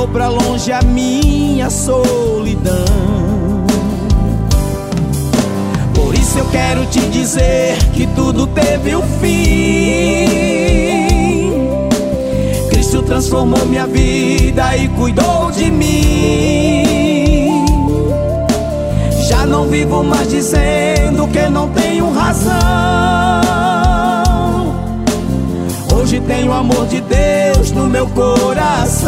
mandou pra longe a minha solidão. Por isso eu quero te dizer que tudo teve um fim. Cristo transformou minha vida e cuidou de mim. Já não vivo mais dizendo que não tenho razão. Hoje tenho o amor de Deus no meu coração.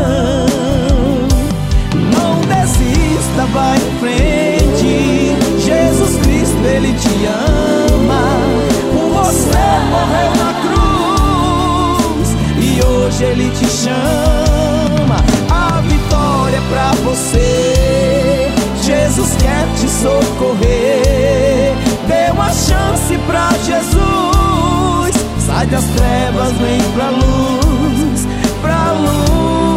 Não desista, vai em frente. Jesus Cristo, Ele te ama. Por você morreu na cruz e hoje Ele te chama. A vitória é pra você. Jesus quer te socorrer. Dê uma chance pra Jesus. Sai das trevas, vem pra luz, pra luz.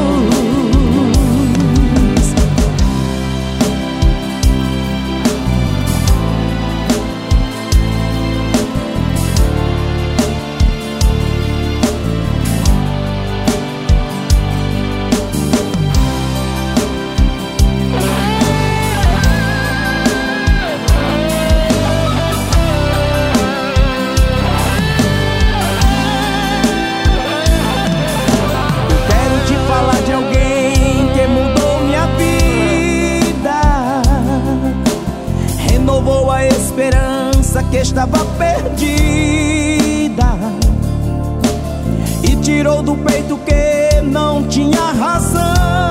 Renovou a esperança que estava perdida e tirou do peito que não tinha razão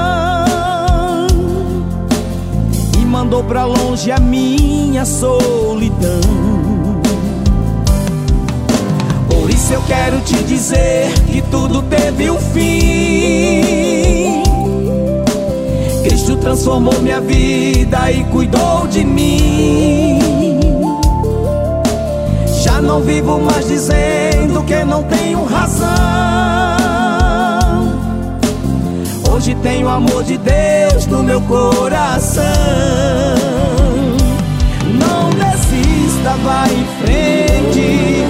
e mandou pra longe a minha solidão. Por isso eu quero te dizer que tudo teve um fim. Cristo transformou minha vida e cuidou de mim. Já não vivo mais dizendo que não tenho razão. Hoje tenho o amor de Deus no meu coração. Não desista, vai em frente.